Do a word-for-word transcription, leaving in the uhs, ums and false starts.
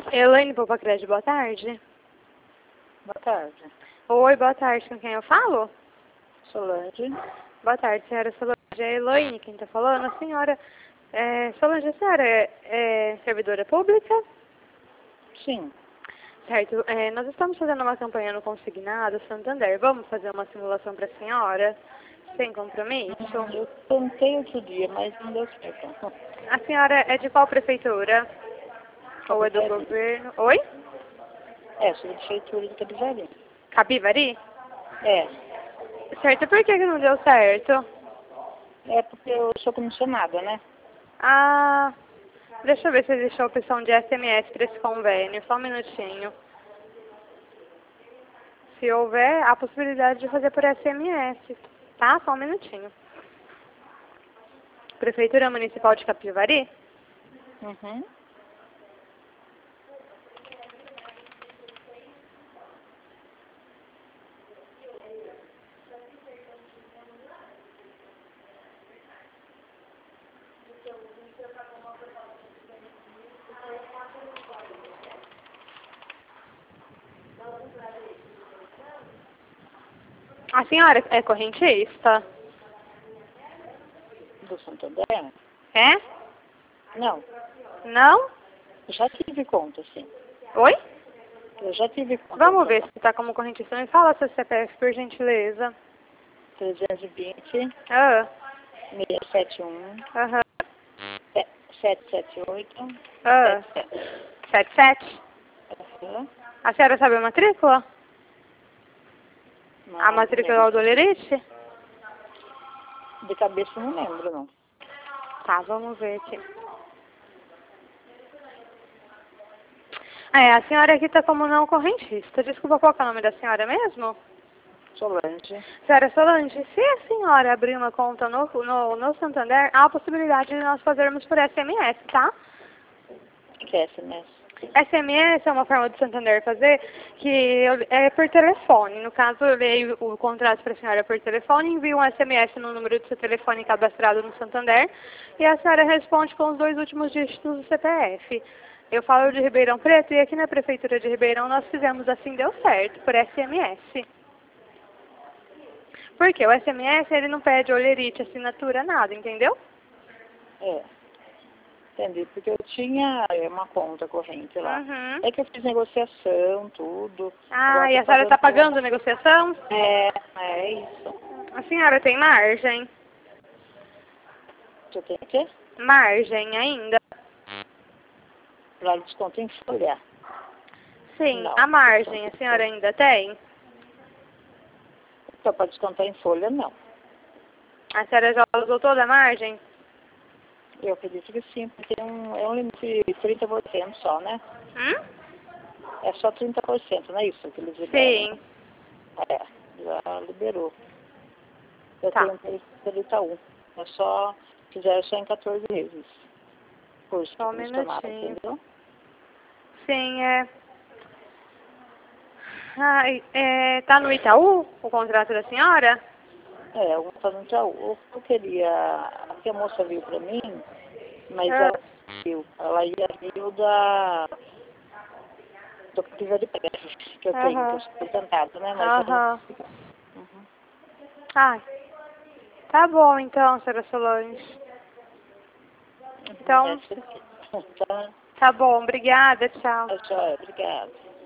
Elaine Popacred, boa tarde. Boa tarde. Oi, boa tarde. Com quem eu falo? Solange. Boa tarde, senhora Solange. É Elaine quem está falando. A senhora, é, Solange, a senhora é, é servidora pública? Sim. Certo. É, nós estamos fazendo uma campanha no Consignado Santander. Vamos fazer uma simulação para a senhora? Sem compromisso? Eu tentei outro dia, mas não deu certo. A senhora é de qual prefeitura? Ou é do Capivari. governo? Oi? É, sou da prefeitura de Capivari. Capivari? É. Certo. Por que que não deu certo? É porque eu sou comissionada, né? Ah, deixa eu ver se existe a opção de S M S para esse convênio. Só um minutinho. Se houver, há a possibilidade de fazer por S M S. Tá? Só um minutinho. Prefeitura Municipal de Capivari? Uhum. A senhora é correntista? Do Santander? É? Não. Não? Eu já tive conta, sim. Oi? Eu já tive conta. Vamos ver se está como correntista. Me fala seu C P F, por gentileza. trezentos e vinte, Ah, seiscentos e setenta e um, aham. setecentos e setenta e oito, Ah, setenta e sete. sete sete. Uhum. A senhora sabe a matrícula? Não, A não matrícula do lembro. Olerite? De cabeça eu não lembro, não. Tá, vamos ver aqui. É, a senhora aqui está como não correntista. Desculpa, qual que é o nome da senhora mesmo? Solange. Senhora Solange, se a senhora abrir uma conta no, no, no Santander, há a possibilidade de nós fazermos por S M S, tá? O que é S M S? S M S é uma forma do Santander fazer que eu- é por telefone. No caso, eu leio o contrato para a senhora por telefone, envio um S M S no número do seu telefone cadastrado no Santander e a senhora responde com os dois últimos dígitos do C P F. Eu falo de Ribeirão Preto e aqui na Prefeitura de Ribeirão nós fizemos assim, deu certo, por S M S. Porque o S M S ele não pede olerite, assinatura, nada, entendeu? É. Entendi, porque eu tinha é, uma conta corrente lá. Uhum. É que eu fiz negociação, tudo. Ah, Agora e tô a senhora está pagando a negociação? É, é isso. A senhora tem margem? Você tem o quê? Margem ainda? Para desconto em folha? Sim, Não. a margem a senhora ainda tem? Só para descontar em folha, não. A senhora já usou toda a margem? Eu acredito que sim, porque é um, é um limite de trinta por cento só, né? Hum? É só trinta por cento, não é isso que eles liberam? Sim. É, já liberou. Eu Tá. tenho pelo Itaú. É só, fizeram só em quatorze vezes. Por isso que Só um eles tomaram, minutinho. entendeu? Sim, é... Ai, é... Tá no Itaú o contrato da senhora? É, eu vou fazer um Itaú. Eu queria, porque a moça viu pra mim, mas Ah, ela viu. Ela ia vir da do Capivari Press, que eu tenho, que eu Aham. sou aposentado, né? Mas ela... Aham. Uhum. Ai, tá bom então, senhora Solange. Então, É, você- tá, tá bom. Obrigada, tchau. tá, joia, obrigada.